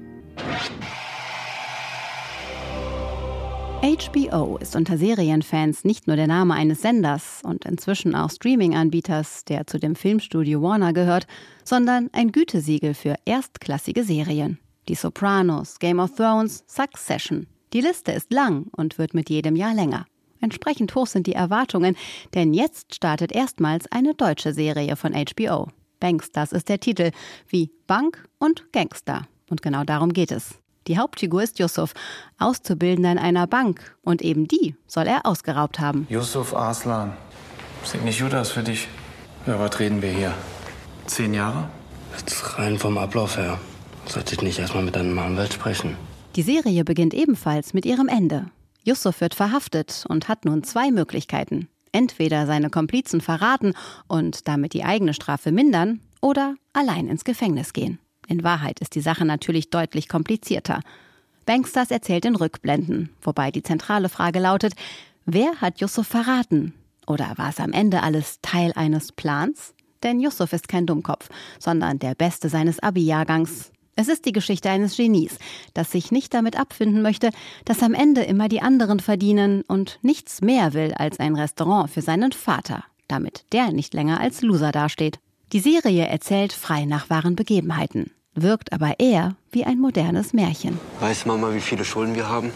HBO ist unter Serienfans nicht nur der Name eines Senders und inzwischen auch Streaming-Anbieters, der zu dem Filmstudio Warner gehört, sondern ein Gütesiegel für erstklassige Serien. Die Sopranos, Game of Thrones, Succession. Die Liste ist lang und wird mit jedem Jahr länger. Entsprechend hoch sind die Erwartungen, denn jetzt startet erstmals eine deutsche Serie von HBO. Banksters ist der Titel, wie Bank und Gangster. Und genau darum geht es. Die Hauptfigur ist Yusuf, Auszubildender in einer Bank. Und eben die soll er ausgeraubt haben. Yusuf Arslan. Sieht nicht gut aus für dich. Über was reden wir hier? 10 Jahre? Jetzt rein vom Ablauf her. Sollte ich nicht erstmal mit deinem Anwalt sprechen? Die Serie beginnt ebenfalls mit ihrem Ende. Yusuf wird verhaftet und hat nun 2 Möglichkeiten. Entweder seine Komplizen verraten und damit die eigene Strafe mindern oder allein ins Gefängnis gehen. In Wahrheit ist die Sache natürlich deutlich komplizierter. Banksters erzählt in Rückblenden, wobei die zentrale Frage lautet, wer hat Yusuf verraten? Oder war es am Ende alles Teil eines Plans? Denn Yusuf ist kein Dummkopf, sondern der Beste seines Abi-Jahrgangs. Es ist die Geschichte eines Genies, das sich nicht damit abfinden möchte, dass am Ende immer die anderen verdienen und nichts mehr will als ein Restaurant für seinen Vater, damit der nicht länger als Loser dasteht. Die Serie erzählt frei nach wahren Begebenheiten, wirkt aber eher wie ein modernes Märchen. Weiß Mama, wie viele Schulden wir haben?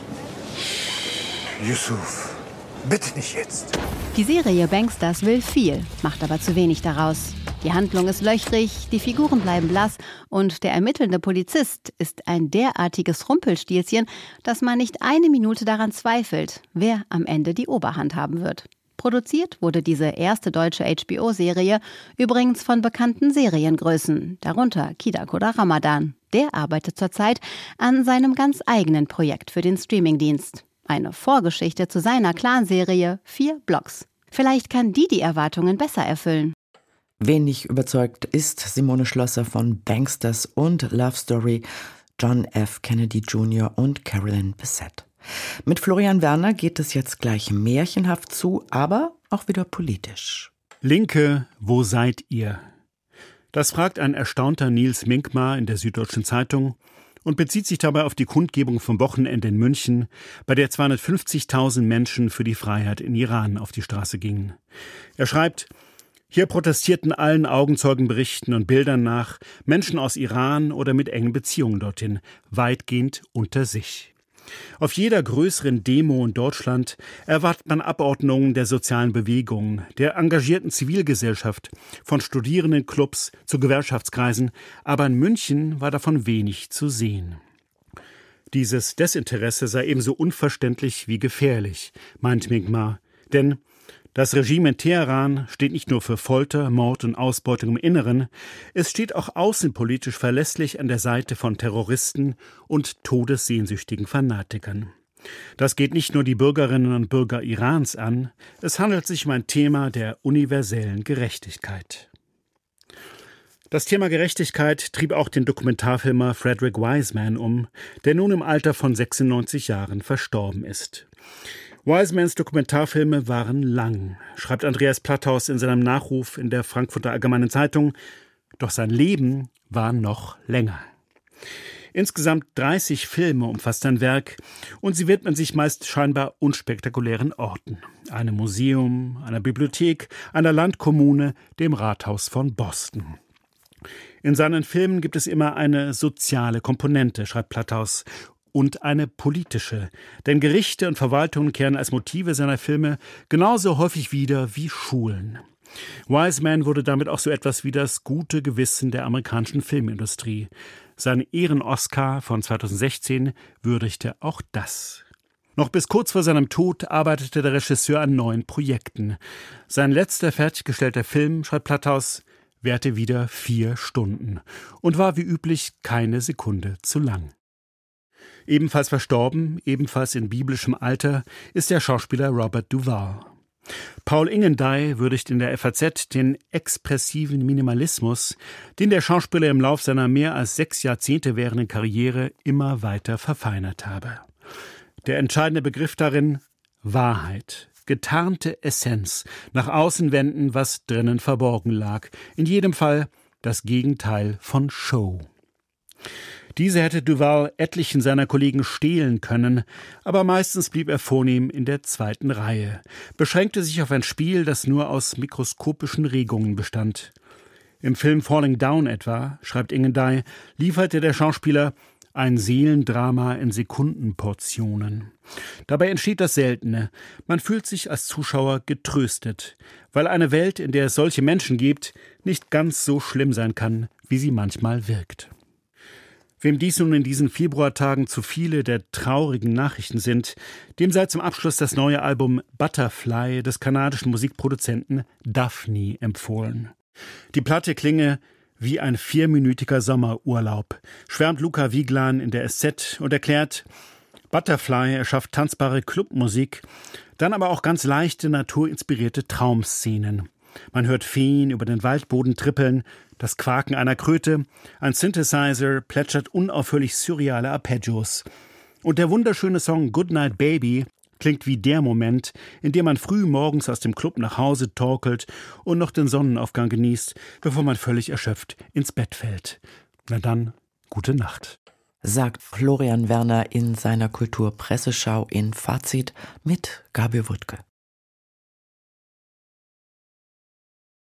Yusuf, bitte nicht jetzt. Die Serie Banksters will viel, macht aber zu wenig daraus. Die Handlung ist löchrig, die Figuren bleiben blass und der ermittelnde Polizist ist ein derartiges Rumpelstilzchen, dass man nicht eine Minute daran zweifelt, wer am Ende die Oberhand haben wird. Produziert wurde diese erste deutsche HBO-Serie übrigens von bekannten Seriengrößen, darunter Kida Koda Ramadan. Der arbeitet zurzeit an seinem ganz eigenen Projekt für den Streamingdienst. Eine Vorgeschichte zu seiner Clan-Serie 4 Blocks. Vielleicht kann die Erwartungen besser erfüllen. Wenig überzeugt ist Simone Schlosser von Banksters und Love Story, John F. Kennedy Jr. und Carolyn Bessette. Mit Florian Werner geht es jetzt gleich märchenhaft zu, aber auch wieder politisch. Linke, wo seid ihr? Das fragt ein erstaunter Nils Minkmar in der Süddeutschen Zeitung und bezieht sich dabei auf die Kundgebung vom Wochenende in München, bei der 250.000 Menschen für die Freiheit in Iran auf die Straße gingen. Er schreibt: Hier protestierten allen Augenzeugenberichten und Bildern nach Menschen aus Iran oder mit engen Beziehungen dorthin, weitgehend unter sich. Auf jeder größeren Demo in Deutschland erwartet man Abordnungen der sozialen Bewegungen, der engagierten Zivilgesellschaft, von Studierendenclubs zu Gewerkschaftskreisen, aber in München war davon wenig zu sehen. Dieses Desinteresse sei ebenso unverständlich wie gefährlich, meint Minkmar, denn das Regime in Teheran steht nicht nur für Folter, Mord und Ausbeutung im Inneren, es steht auch außenpolitisch verlässlich an der Seite von Terroristen und todessehnsüchtigen Fanatikern. Das geht nicht nur die Bürgerinnen und Bürger Irans an, es handelt sich um ein Thema der universellen Gerechtigkeit. Das Thema Gerechtigkeit trieb auch den Dokumentarfilmer Frederick Wiseman um, der nun im Alter von 96 Jahren verstorben ist. Wisemans Dokumentarfilme waren lang, schreibt Andreas Platthaus in seinem Nachruf in der Frankfurter Allgemeinen Zeitung, doch sein Leben war noch länger. Insgesamt 30 Filme umfasst sein Werk und sie widmen sich meist scheinbar unspektakulären Orten. Einem Museum, einer Bibliothek, einer Landkommune, dem Rathaus von Boston. In seinen Filmen gibt es immer eine soziale Komponente, schreibt Platthaus, und eine politische. Denn Gerichte und Verwaltungen kehren als Motive seiner Filme genauso häufig wieder wie Schulen. Wiseman wurde damit auch so etwas wie das gute Gewissen der amerikanischen Filmindustrie. Sein Ehren-Oscar von 2016 würdigte auch das. Noch bis kurz vor seinem Tod arbeitete der Regisseur an neuen Projekten. Sein letzter fertiggestellter Film, schreibt Platthaus, währte wieder 4 Stunden und war wie üblich keine Sekunde zu lang. Ebenfalls verstorben, ebenfalls in biblischem Alter, ist der Schauspieler Robert Duvall. Paul Ingendey würdigt in der FAZ den expressiven Minimalismus, den der Schauspieler im Lauf seiner mehr als 6 Jahrzehnte währenden Karriere immer weiter verfeinert habe. Der entscheidende Begriff darin: Wahrheit, getarnte Essenz, nach außen wenden, was drinnen verborgen lag. In jedem Fall das Gegenteil von Show. Diese hätte Duvall etlichen seiner Kollegen stehlen können, aber meistens blieb er vornehm in der zweiten Reihe, beschränkte sich auf ein Spiel, das nur aus mikroskopischen Regungen bestand. Im Film Falling Down etwa, schreibt Ingendey, lieferte der Schauspieler ein Seelendrama in Sekundenportionen. Dabei entsteht das Seltene. Man fühlt sich als Zuschauer getröstet, weil eine Welt, in der es solche Menschen gibt, nicht ganz so schlimm sein kann, wie sie manchmal wirkt. Wem dies nun in diesen Februartagen zu viele der traurigen Nachrichten sind, dem sei zum Abschluss das neue Album Butterfly des kanadischen Musikproduzenten Daphne empfohlen. Die Platte klinge wie ein 4-minütiger Sommerurlaub, schwärmt Luca Vigeland in der SZ und erklärt, Butterfly erschafft tanzbare Clubmusik, dann aber auch ganz leichte, naturinspirierte Traumszenen. Man hört Feen über den Waldboden trippeln, das Quaken einer Kröte, ein Synthesizer plätschert unaufhörlich surreale Arpeggios. Und der wunderschöne Song Goodnight Baby klingt wie der Moment, in dem man früh morgens aus dem Club nach Hause torkelt und noch den Sonnenaufgang genießt, bevor man völlig erschöpft ins Bett fällt. Na dann, gute Nacht. Sagt Florian Werner in seiner Kulturpresseschau in Fazit mit Gabi Wuttke.